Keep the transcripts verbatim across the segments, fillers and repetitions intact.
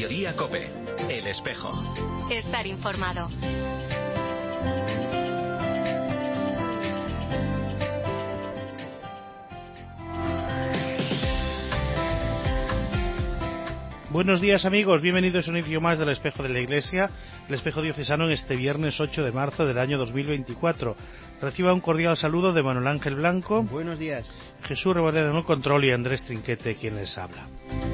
Mediodía COPE. El Espejo. Estar informado. Buenos días, amigos, bienvenidos a un inicio más del Espejo de la Iglesia, el Espejo Diocesano, en este viernes ocho de marzo del año dos mil veinticuatro. Reciba un cordial saludo de Manuel Ángel Blanco. Buenos días. Jesús Reboleda en el control y Andrés Trinquete, quien les habla.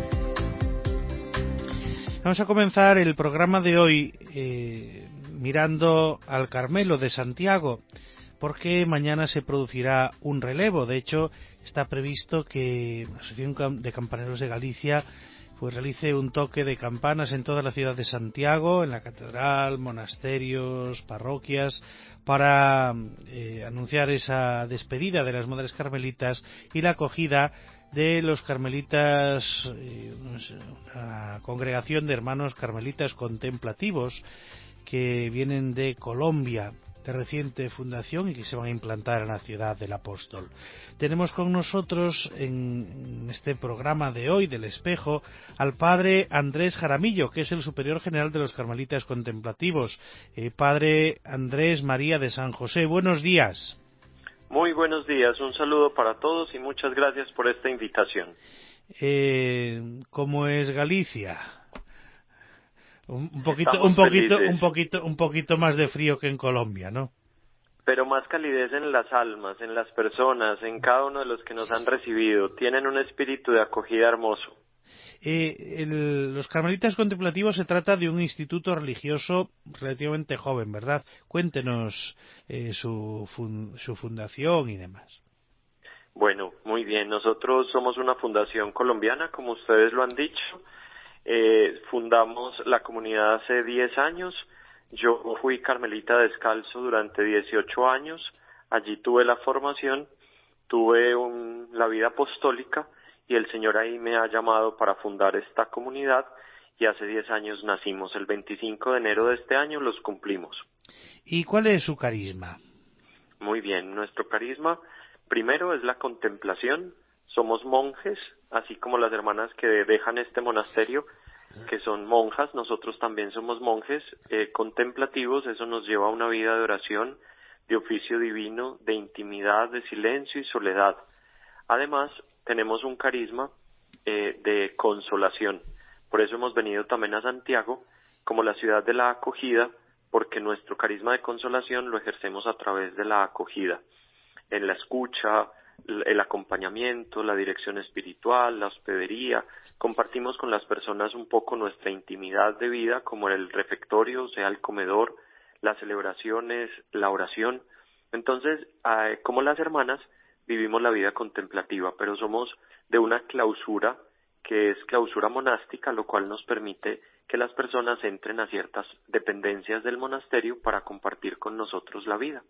Vamos a comenzar el programa de hoy eh, mirando al Carmelo de Santiago, porque mañana se producirá un relevo. De hecho, está previsto que la Asociación de Campaneros de Galicia pues realice un toque de campanas en toda la ciudad de Santiago, en la catedral, monasterios, parroquias, para eh, anunciar esa despedida de las Madres Carmelitas y la acogida de los carmelitas, eh, una congregación de hermanos carmelitas contemplativos que vienen de Colombia, de reciente fundación, y que se van a implantar en la ciudad del Apóstol. Tenemos con nosotros en este programa de hoy del Espejo al padre Andrés Jaramillo, que es el superior general de los carmelitas contemplativos. Eh, padre Andrés María de San José, buenos días. Muy buenos días, un saludo para todos y muchas gracias por esta invitación. Eh, ¿Cómo es Galicia? Un poquito, Estamos un poquito, felices, un poquito, un poquito más de frío que en Colombia, ¿no? pero más calidez en las almas, en las personas, en cada uno de los que nos han recibido. Tienen un espíritu de acogida hermoso. Eh, el, los carmelitas contemplativos se trata de un instituto religioso relativamente joven, ¿verdad? Cuéntenos eh, su, fun, su fundación y demás. Bueno, muy bien. Nosotros somos una fundación colombiana, como ustedes lo han dicho. Eh, fundamos la comunidad hace diez años. Yo fui carmelita descalzo durante dieciocho años. Allí tuve la formación, tuve un, la vida apostólica y el Señor ahí me ha llamado para fundar esta comunidad y hace diez años nacimos. El veinticinco de enero de este año los cumplimos. ¿Y cuál es su carisma? Muy bien, nuestro carisma primero es la contemplación. Somos monjes, así como las hermanas que dejan este monasterio, que son monjas, nosotros también somos monjes eh, contemplativos. Eso nos lleva a una vida de oración, de oficio divino, de intimidad, de silencio y soledad. Además, tenemos un carisma eh, de consolación. Por eso hemos venido también a Santiago como la ciudad de la acogida, porque nuestro carisma de consolación lo ejercemos a través de la acogida, en la escucha, el acompañamiento, la dirección espiritual, la hospedería. Compartimos con las personas un poco nuestra intimidad de vida, como el refectorio, sea el comedor, las celebraciones, la oración. Entonces, eh, como las hermanas, vivimos la vida contemplativa, pero somos de una clausura que es clausura monástica, lo cual nos permite que las personas entren a ciertas dependencias del monasterio para compartir con nosotros la vida.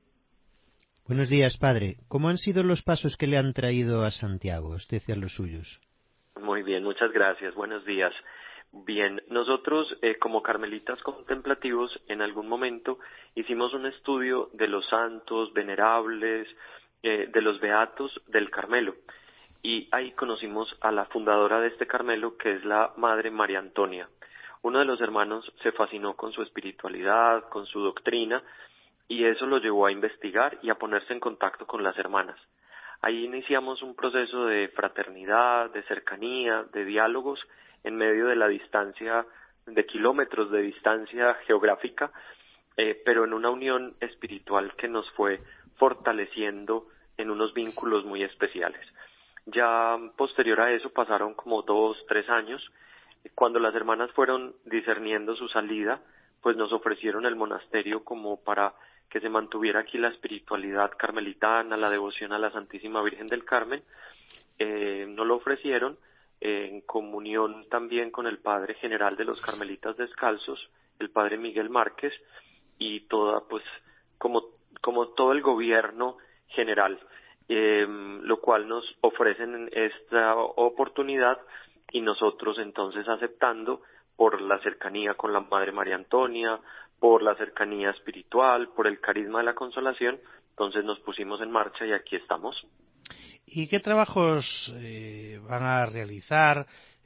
Buenos días, padre. ¿Cómo han sido los pasos que le han traído a Santiago, usted y a los suyos? Muy bien, muchas gracias. Buenos días. Bien, nosotros eh, como carmelitas contemplativos en algún momento hicimos un estudio de los santos venerables, eh, de los beatos del Carmelo. Y ahí conocimos a la fundadora de este Carmelo, que es la Madre María Antonia. Uno de los hermanos se fascinó con su espiritualidad, con su doctrina, y eso lo llevó a investigar y a ponerse en contacto con las hermanas. Ahí iniciamos un proceso de fraternidad, de cercanía, de diálogos en medio de la distancia, de kilómetros de distancia geográfica, eh, pero en una unión espiritual que nos fue fortaleciendo en unos vínculos muy especiales. Ya posterior a eso pasaron como dos, tres años. Cuando las hermanas fueron discerniendo su salida, pues nos ofrecieron el monasterio como para que se mantuviera aquí la espiritualidad carmelitana, la devoción a la Santísima Virgen del Carmen. Eh, nos lo ofrecieron eh, en comunión también con el padre general de los carmelitas descalzos, el padre Miguel Márquez, y toda, pues, como, como todo el gobierno general, eh, lo cual nos ofrecen esta oportunidad y nosotros entonces aceptando por la cercanía con la Madre María Antonia, por la cercanía espiritual, por el carisma de la consolación, entonces nos pusimos en marcha y aquí estamos. ¿Y qué trabajos eh, van a realizar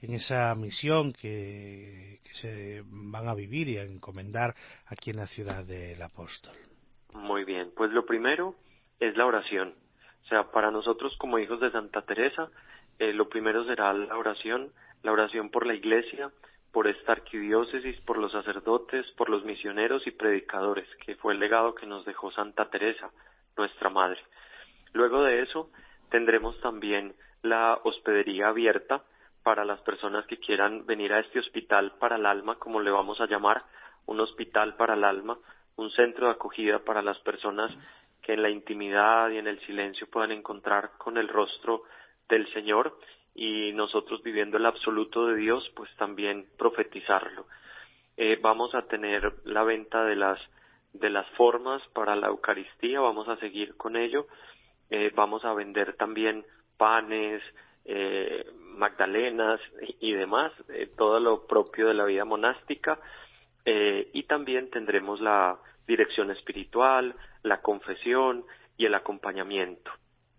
en esa misión que, que se van a vivir y a encomendar aquí en la ciudad del Apóstol? Muy bien, pues lo primero es la oración. O sea, para nosotros como hijos de Santa Teresa, eh, lo primero será la oración, la oración por la Iglesia, por esta arquidiócesis, por los sacerdotes, por los misioneros y predicadores, que fue el legado que nos dejó Santa Teresa, nuestra madre. Luego de eso, tendremos también la hospedería abierta para las personas que quieran venir a este hospital para el alma, como le vamos a llamar, un hospital para el alma, un centro de acogida para las personas que en la intimidad y en el silencio puedan encontrar con el rostro del Señor, y nosotros viviendo el absoluto de Dios, pues también profetizarlo. Eh, vamos a tener la venta de las de las formas para la Eucaristía, vamos a seguir con ello. Eh, vamos a vender también panes, eh, magdalenas y, y demás, eh, todo lo propio de la vida monástica, eh, y también tendremos la dirección espiritual, la confesión y el acompañamiento.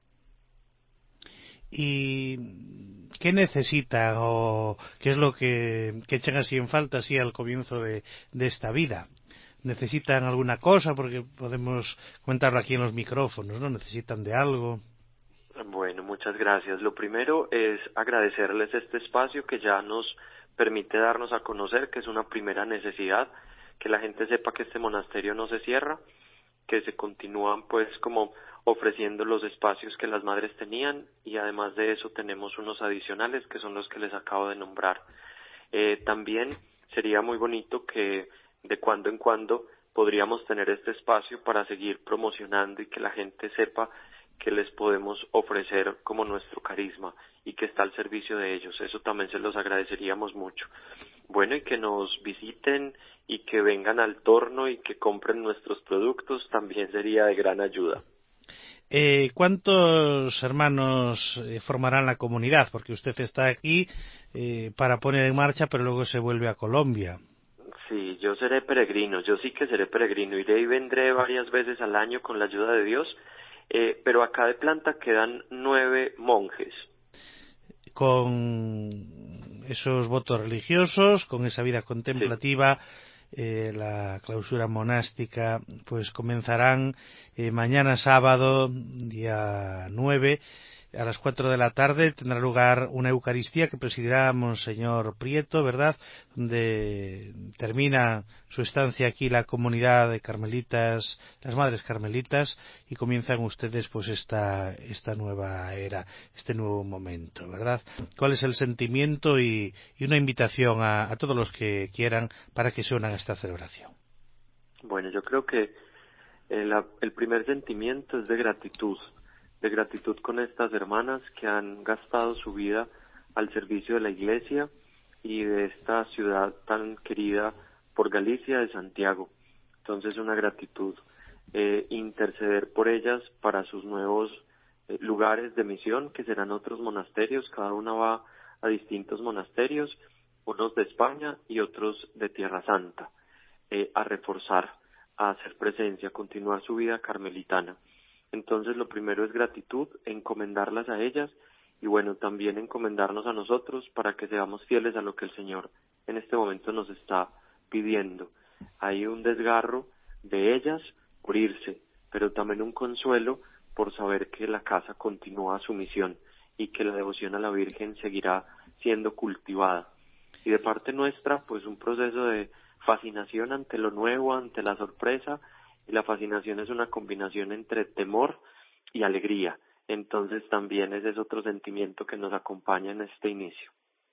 ¿Y qué necesitan o qué es lo que, que echan así en falta así al comienzo de, de esta vida? ¿Necesitan alguna cosa? Porque podemos comentarlo aquí en los micrófonos, ¿no? ¿Necesitan de algo? Bueno, muchas gracias. Lo primero es agradecerles este espacio que ya nos permite darnos a conocer, que es una primera necesidad, que la gente sepa que este monasterio no se cierra, que se continúan pues como ofreciendo los espacios que las madres tenían, y además de eso tenemos unos adicionales que son los que les acabo de nombrar. Eh, también sería muy bonito que de cuando en cuando podríamos tener este espacio para seguir promocionando y que la gente sepa que les podemos ofrecer como nuestro carisma y que está al servicio de ellos. Eso también se los agradeceríamos mucho. Bueno, y que nos visiten y que vengan al torno y que compren nuestros productos también sería de gran ayuda. Eh, ¿Cuántos hermanos eh, formarán la comunidad? Porque usted está aquí eh, para poner en marcha, pero luego se vuelve a Colombia. Sí, yo seré peregrino, yo sí que seré peregrino, iré y vendré varias veces al año con la ayuda de Dios, eh, pero acá de planta quedan nueve monjes. Con esos votos religiosos, con esa vida contemplativa, Sí. eh, la clausura monástica, pues comenzarán eh, mañana sábado, día nueve, a las cuatro de la tarde tendrá lugar una Eucaristía que presidirá Monseñor Prieto, ¿verdad?, donde termina su estancia aquí la comunidad de carmelitas, las madres carmelitas, y comienzan ustedes pues esta esta nueva era, este nuevo momento, ¿verdad? ¿Cuál es el sentimiento y, y una invitación a, a todos los que quieran para que se unan a esta celebración? Bueno, yo creo que el, el primer sentimiento es de gratitud, de gratitud con estas hermanas que han gastado su vida al servicio de la Iglesia y de esta ciudad tan querida por Galicia, de Santiago. Entonces, una gratitud, eh, interceder por ellas para sus nuevos eh, lugares de misión, que serán otros monasterios. Cada una va a distintos monasterios, unos de España y otros de Tierra Santa, eh, a reforzar, a hacer presencia, a continuar su vida carmelitana. Entonces, lo primero es gratitud, encomendarlas a ellas y, bueno, también encomendarnos a nosotros para que seamos fieles a lo que el Señor en este momento nos está pidiendo. Hay un desgarro de ellas por irse, pero también un consuelo por saber que la casa continúa su misión y que la devoción a la Virgen seguirá siendo cultivada. Y de parte nuestra, pues un proceso de fascinación ante lo nuevo, ante la sorpresa, y la fascinación es una combinación entre temor y alegría. Entonces también ese es otro sentimiento que nos acompaña en este inicio.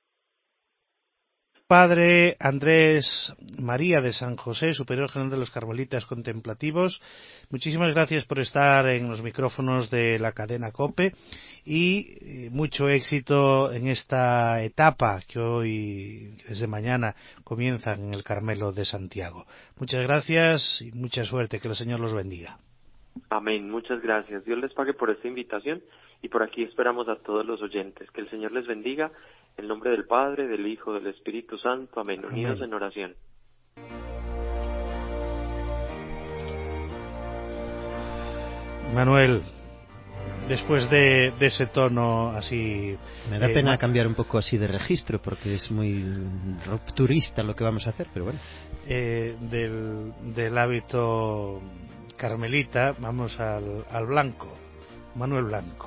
Padre Andrés María de San José, Superior General de los Carmelitas Contemplativos, muchísimas gracias por estar en los micrófonos de la cadena COPE y mucho éxito en esta etapa que hoy, desde mañana, comienza en el Carmelo de Santiago. Muchas gracias y mucha suerte, que el Señor los bendiga. Amén, muchas gracias. Dios les pague por esta invitación y por aquí esperamos a todos los oyentes. Que el Señor les bendiga. En nombre del Padre, del Hijo, del Espíritu Santo. Amén. Amén. Unidos en oración. Manuel, después de, de ese tono así... Me da eh, pena ma- cambiar un poco así de registro, porque es muy rupturista lo que vamos a hacer, pero bueno. eh, del, del hábito carmelita, vamos al, al blanco, Manuel Blanco.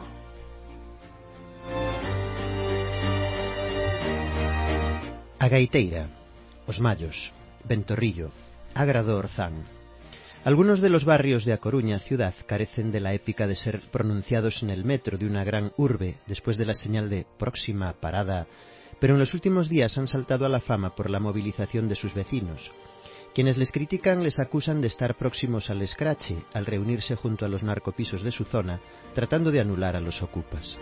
A Gaiteira, Os Mallos, Ventorrillo, Agrado Orzán. Algunos de los barrios de A Coruña ciudad carecen de la épica de ser pronunciados en el metro de una gran urbe después de la señal de próxima parada, pero en los últimos días han saltado a la fama por la movilización de sus vecinos. Quienes les critican les acusan de estar próximos al escrache al reunirse junto a los narcopisos de su zona, tratando de anular a los ocupas.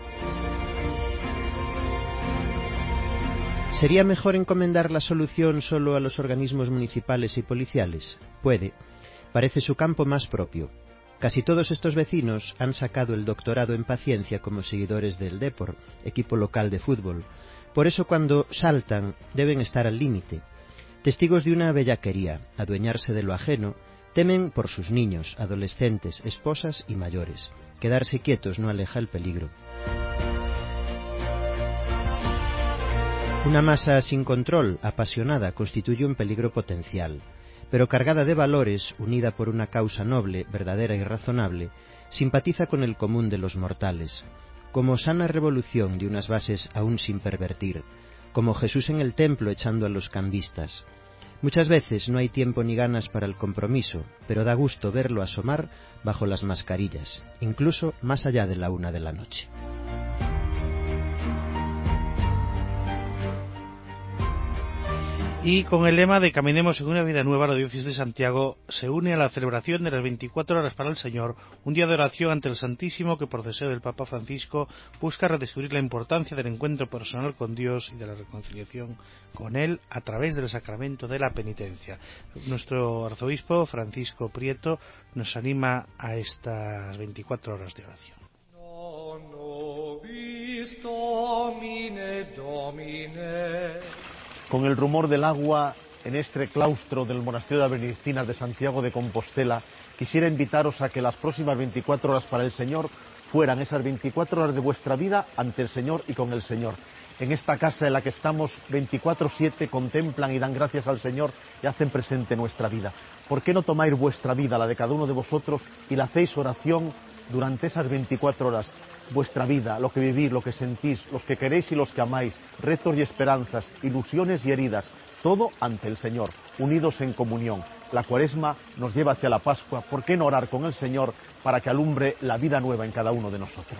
¿Sería mejor encomendar la solución solo a los organismos municipales y policiales? Puede. Parece su campo más propio. Casi todos estos vecinos han sacado el doctorado en paciencia como seguidores del Depor, equipo local de fútbol. Por eso cuando saltan deben estar al límite. Testigos de una bellaquería, adueñarse de lo ajeno, temen por sus niños, adolescentes, esposas y mayores. Quedarse quietos no aleja el peligro. Una masa sin control, apasionada, constituye un peligro potencial, pero cargada de valores, unida por una causa noble, verdadera y razonable, simpatiza con el común de los mortales, como sana revolución de unas bases aún sin pervertir, como Jesús en el templo echando a los cambistas. Muchas veces no hay tiempo ni ganas para el compromiso, pero da gusto verlo asomar bajo las mascarillas, incluso más allá de la una de la noche. Y con el lema de Caminemos en una vida nueva, la Diócesis de Santiago se une a la celebración de las veinticuatro horas para el Señor, un día de oración ante el Santísimo que por deseo del Papa Francisco busca redescubrir la importancia del encuentro personal con Dios y de la reconciliación con Él a través del sacramento de la penitencia. Nuestro arzobispo Francisco Prieto nos anima a estas veinticuatro horas de oración. Con el rumor del agua en este claustro del Monasterio de las Benedictinas de Santiago de Compostela, quisiera invitaros a que las próximas veinticuatro horas para el Señor fueran esas veinticuatro horas de vuestra vida ante el Señor y con el Señor. En esta casa en la que estamos veinticuatro siete contemplan y dan gracias al Señor y hacen presente nuestra vida. ¿Por qué no tomáis vuestra vida, la de cada uno de vosotros, y la hacéis oración durante esas veinticuatro horas? Vuestra vida, lo que vivís, lo que sentís, los que queréis y los que amáis, retos y esperanzas, ilusiones y heridas, todo ante el Señor, unidos en comunión. La Cuaresma nos lleva hacia la Pascua. ¿Por qué no orar con el Señor para que alumbre la vida nueva en cada uno de nosotros?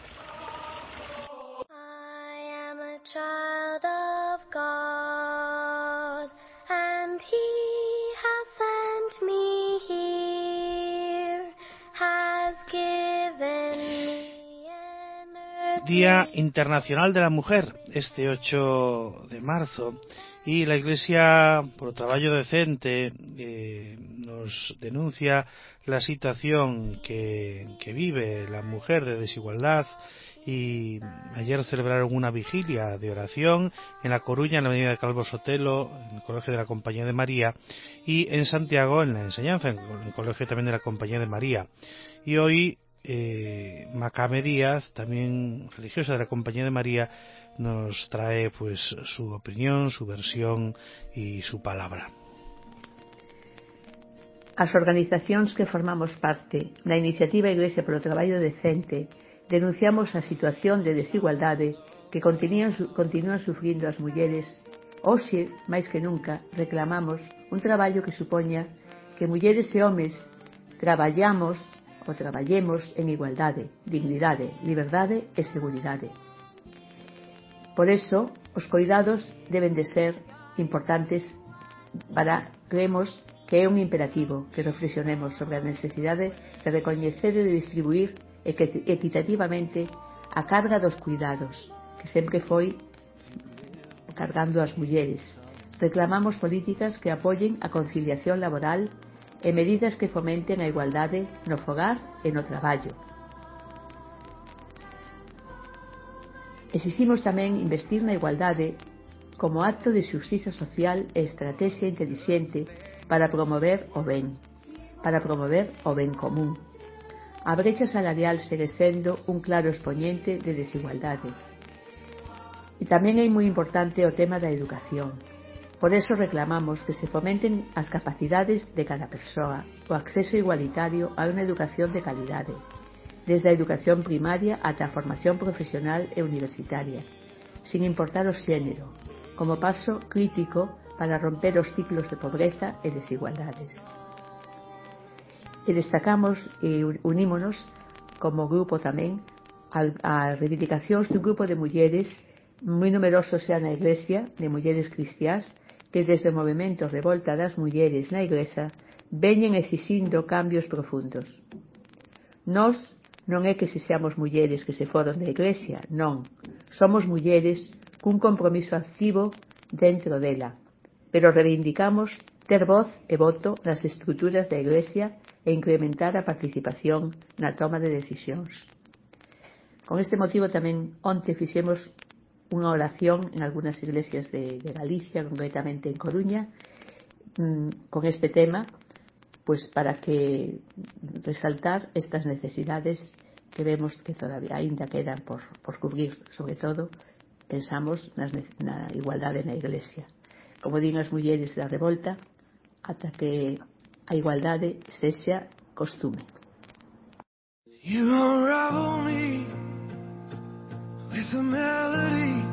I am a child of God, and He has sent me here, has given me an earth. Día Internacional de la Mujer, este ocho de marzo, y la Iglesia, por trabajo decente, eh, nos denuncia la situación que, que vive la mujer de desigualdad, y ayer celebraron una vigilia de oración en La Coruña, en la avenida de Calvo Sotelo, en el Colegio de la Compañía de María, y en Santiago, en la enseñanza, en el Colegio también de la Compañía de María. Y hoy eh, Macame Díaz, también religiosa de la Compañía de María, nos trae pues su opinión, su versión y su palabra. As organizacións que formamos parte da iniciativa Iglesia polo Traballo Decente denunciamos a situación de desigualdade que continúan, continúan sufrindo as mulleres. Hoxe, máis que nunca, reclamamos un traballo que supoña que mulleres e homes traballamos ou traballemos en igualdade, dignidade, liberdade e seguridade. Por eso, os coidados deben de ser importantes para, creemos, que é un imperativo que reflexionemos sobre a necesidade de recoñecer e de distribuir equitativamente a carga dos cuidados, que sempre foi cargando as mulleres. Reclamamos políticas que apoyen a conciliación laboral e medidas que fomenten a igualdade no fogar e no traballo. Exiximos tamén investir na igualdade como acto de xustiza social e estrategia intelixente para promover o ben, para promover o ben común. A brecha salarial segue sendo un claro expoñente de desigualdade. E tamén é moi importante o tema da educación. Por eso reclamamos que se fomenten as capacidades de cada persoa, o acceso igualitario a unha educación de calidade, desde a educación primaria ata a formación profesional e universitaria, sin importar o xénero, como paso crítico para romper os ciclos de pobreza e desigualdades. E destacamos e unímonos como grupo tamén a reivindicacións dun grupo de mulleres moi numerosos xa na Iglesia, de mulleres cristiás, que desde o movimento Revolta das Mulleres na Iglesia veñen exixindo cambios profundos. Nós non é que se seamos mulleres que se foron da Iglesia, non. Somos mulleres cun compromiso activo dentro dela, pero reivindicamos ter voz e voto nas estruturas da Iglesia e incrementar a participación na toma de decisións. Con este motivo tamén onte fixemos unha oración en algunhas iglesias de, de Galicia, concretamente en Coruña, mmm, con este tema, pues para que resaltar estas necesidades que vemos que todavía ainda quedan por, por cubrir, sobre todo pensamos nas, na igualdade na Iglesia. Como din as mulleres da revolta, ata que a igualdade sexa costume. You unravel me with a melody.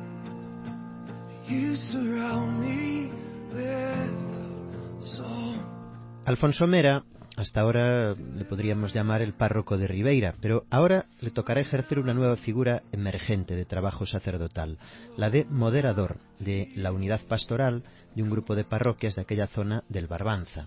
You surround me with soul. Alfonso Mera, hasta ahora le podríamos llamar el párroco de Ribeira, pero ahora le tocará ejercer una nueva figura emergente de trabajo sacerdotal, la de moderador de la unidad pastoral de un grupo de parroquias de aquella zona del Barbanza.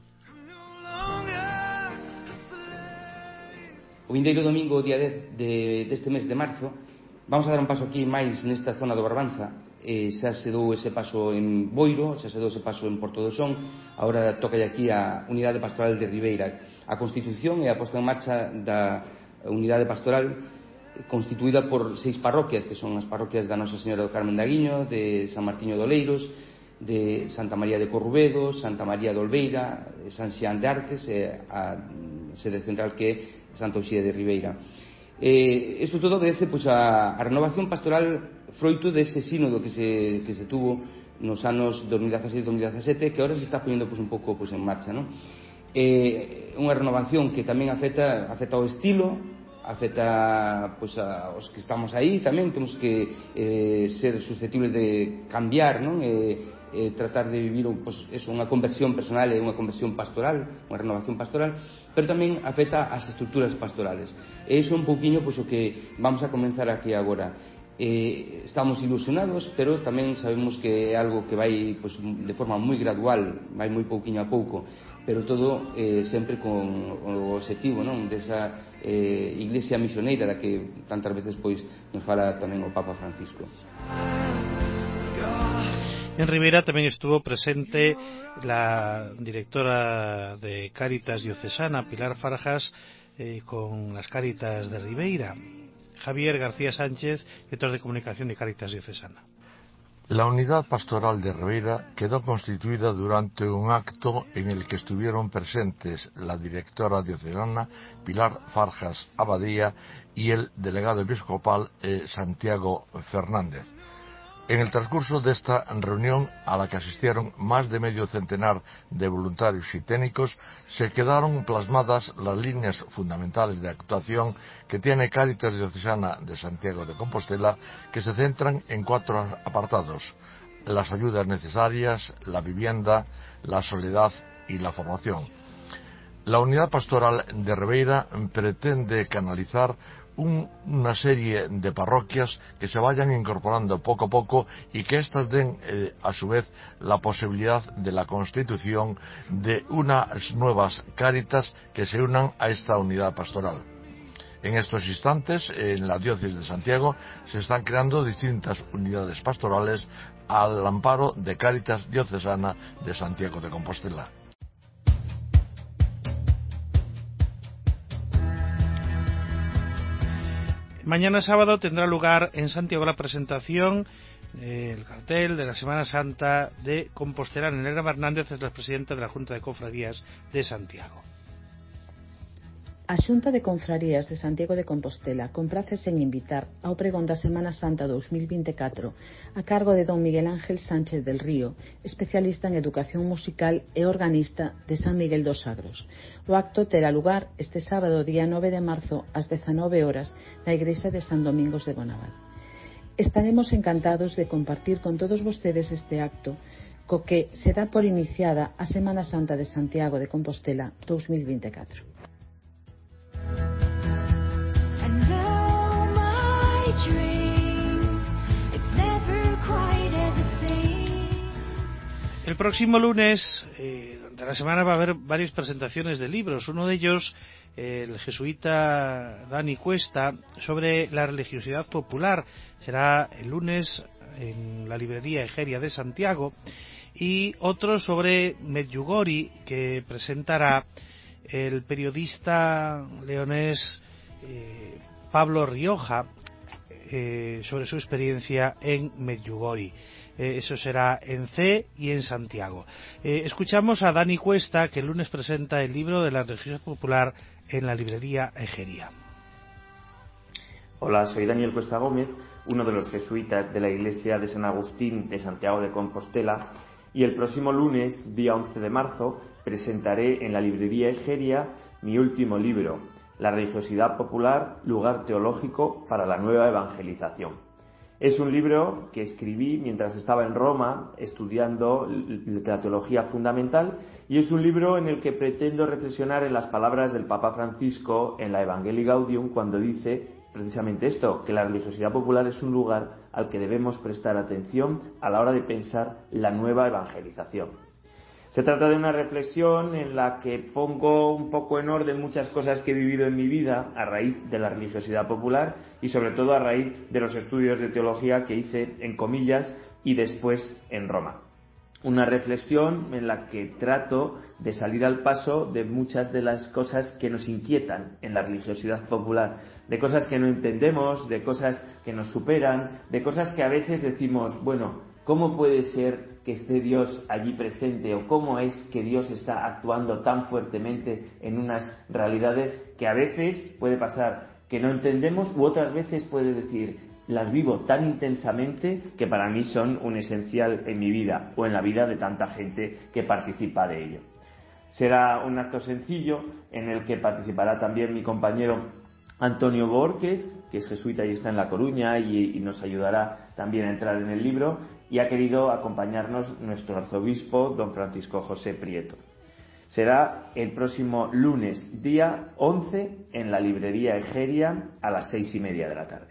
O vindeiro domingo, o día dez de, deste mes de marzo, vamos a dar un paso aquí máis nesta zona do Barbanza. Eh, xa se dou ese paso en Boiro, xa se dou ese paso en Porto do Son, agora toca aquí a Unidade Pastoral de Ribeira. A constitución e a posta en marcha da Unidade Pastoral constituída por seis parroquias, que son as parroquias da Nosa Señora do Carmen de Aguiño, de San Martiño de Oleiros, de Santa María de Corrubedo, Santa María de Olveira, San Xián de Artes e a sede central que é Santa Uxía de Ribeira. Eh, isto todo obedece pois, a, a renovación pastoral froito dese sínodo que se, que se tuvo nos anos dos mil dieciséis dos mil diecisiete, que ahora se está poniendo pois, un pouco pois, en marcha, non? Eh, unha renovación que tamén afecta, afecta ao estilo, afecta pois, a, aos que estamos aí, tamén temos que eh, ser susceptibles de cambiar, non? Eh, eh, tratar de vivir pois, eso, unha conversión personal e unha conversión pastoral, unha renovación pastoral, pero tamén afecta ás estruturas pastorales. E iso é un pouquiño pois, o que vamos a comenzar aquí agora. Eh, estamos ilusionados, pero tamén sabemos que é algo que vai pois, de forma moi gradual, vai moi pouquiño a pouco, pero todo eh, sempre con o objetivo, non, desa eh, iglesia misioneira da que tantas veces pois nos fala tamén o Papa Francisco. En Ribeira tamén estuvo presente la directora de Cáritas Diocesana, Pilar Farjas, eh, con las Cáritas de Ribeira. Javier García Sánchez, director de comunicación de Cáritas Diocesana. La unidad pastoral de Ribeira quedó constituida durante un acto en el que estuvieron presentes la directora diocesana Pilar Farjas Abadía y el delegado episcopal eh, Santiago Fernández. En el transcurso de esta reunión, a la que asistieron más de medio centenar de voluntarios y técnicos, se quedaron plasmadas las líneas fundamentales de actuación que tiene Cáritas Diocesana de Santiago de Compostela, que se centran en cuatro apartados: las ayudas necesarias, la vivienda, la soledad y la formación. La unidad pastoral de Ribeira pretende canalizar Un, una serie de parroquias que se vayan incorporando poco a poco y que éstas den eh, a su vez la posibilidad de la constitución de unas nuevas cáritas que se unan a esta unidad pastoral. En estos instantes, en la diócesis de Santiago, se están creando distintas unidades pastorales al amparo de Cáritas Diocesana de Santiago de Compostela. Mañana sábado tendrá lugar en Santiago la presentación del cartel de la Semana Santa de Compostela. Elena Hernández es la presidenta de la Junta de Cofradías de Santiago. A Xunta de Confrarías de Santiago de Compostela comprácese en invitar ao pregón da Semana Santa dos mil vinte e catro a cargo de don Miguel Ángel Sánchez del Río, especialista en educación musical e organista de San Miguel dos Agros. O acto terá lugar este sábado, día nove de marzo, ás dezanove horas, na igrexa de San Domingos de Bonabal. Estaremos encantados de compartir con todos vostedes este acto, co que se dá por iniciada a Semana Santa de Santiago de Compostela dos mil vinte e catro. El próximo lunes eh, de la semana va a haber varias presentaciones de libros. Uno de ellos, eh, el jesuita Dani Cuesta, sobre la religiosidad popular. Será el lunes en la librería Egeria de Santiago. Y otro sobre Medjugorje, que presentará el periodista leonés eh, Pablo Rioja, eh, sobre su experiencia en Medjugorje. Eh, eso será en C y en Santiago. Eh, escuchamos a Dani Cuesta, que el lunes presenta el libro de la religiosidad popular en la librería Egeria. Hola, soy Daniel Cuesta Gómez, uno de los jesuitas de la iglesia de San Agustín de Santiago de Compostela, y el próximo lunes, día once de marzo, presentaré en la librería Egeria mi último libro, La religiosidad popular, lugar teológico para la nueva evangelización. Es un libro que escribí mientras estaba en Roma estudiando la teología fundamental, y es un libro en el que pretendo reflexionar en las palabras del Papa Francisco en la Evangelii Gaudium, cuando dice precisamente esto, que la religiosidad popular es un lugar al que debemos prestar atención a la hora de pensar la nueva evangelización. Se trata de una reflexión en la que pongo un poco en orden muchas cosas que he vivido en mi vida a raíz de la religiosidad popular y sobre todo a raíz de los estudios de teología que hice en comillas y después en Roma. Una reflexión en la que trato de salir al paso de muchas de las cosas que nos inquietan en la religiosidad popular, de cosas que no entendemos, de cosas que nos superan, de cosas que a veces decimos, bueno, ¿cómo puede ser que esté Dios allí presente? ¿O cómo es que Dios está actuando tan fuertemente en unas realidades que a veces puede pasar que no entendemos, u otras veces puede decir, las vivo tan intensamente que para mí son un esencial en mi vida o en la vida de tanta gente que participa de ello? Será un acto sencillo en el que participará también mi compañero Antonio Borquez, que es jesuita y está en La Coruña, y, y nos ayudará también a entrar en el libro, y ha querido acompañarnos nuestro arzobispo, don Francisco José Prieto. Será el próximo lunes, día once, en la librería Egeria, a las seis y media de la tarde.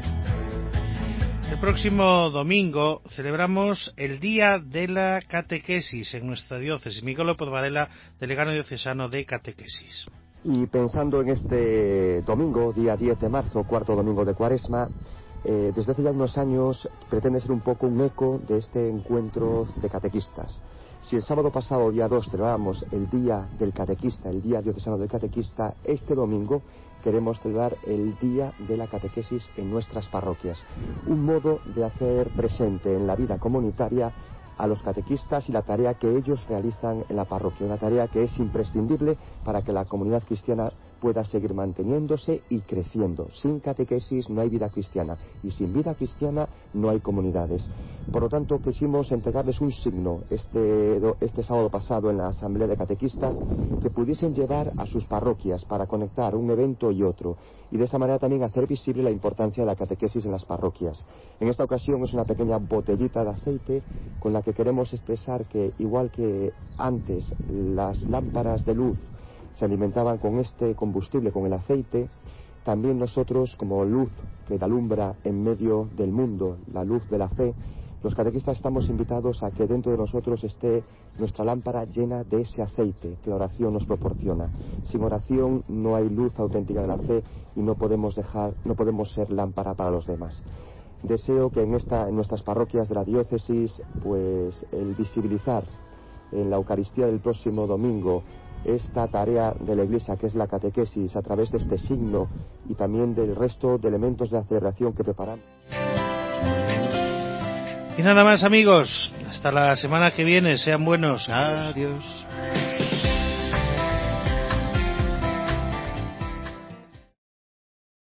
El próximo domingo celebramos el Día de la Catequesis en nuestra diócesis. Miguel López Varela, delegado diocesano de Catequesis. Y pensando en este domingo, día diez de marzo, cuarto domingo de Cuaresma, eh, desde hace ya unos años pretende ser un poco un eco de este encuentro de catequistas. Si el sábado pasado, día dos, celebrábamos el Día del Catequista, el Día Diocesano del Catequista, este domingo queremos celebrar el Día de la Catequesis en nuestras parroquias. Un modo de hacer presente en la vida comunitaria a los catequistas y la tarea que ellos realizan en la parroquia, una tarea que es imprescindible para que la comunidad cristiana pueda seguir manteniéndose y creciendo. Sin catequesis no hay vida cristiana, y sin vida cristiana no hay comunidades. Por lo tanto, quisimos entregarles un signo este, este sábado pasado en la Asamblea de Catequistas que pudiesen llevar a sus parroquias para conectar un evento y otro, y de esa manera también hacer visible la importancia de la catequesis en las parroquias. En esta ocasión es una pequeña botellita de aceite con la que queremos expresar que, igual que antes las lámparas de luz se alimentaban con este combustible, con el aceite, también nosotros, como luz que alumbra en medio del mundo, la luz de la fe, los catequistas estamos invitados a que dentro de nosotros esté nuestra lámpara llena de ese aceite que la oración nos proporciona. Sin oración no hay luz auténtica de la fe y no podemos dejar, no podemos ser lámpara para los demás. Deseo que en, esta, en nuestras parroquias de la diócesis, pues el visibilizar en la Eucaristía del próximo domingo esta tarea de la Iglesia, que es la catequesis, a través de este signo y también del resto de elementos de la celebración que preparamos. Y nada más, amigos, hasta la semana que viene, sean buenos. Adiós.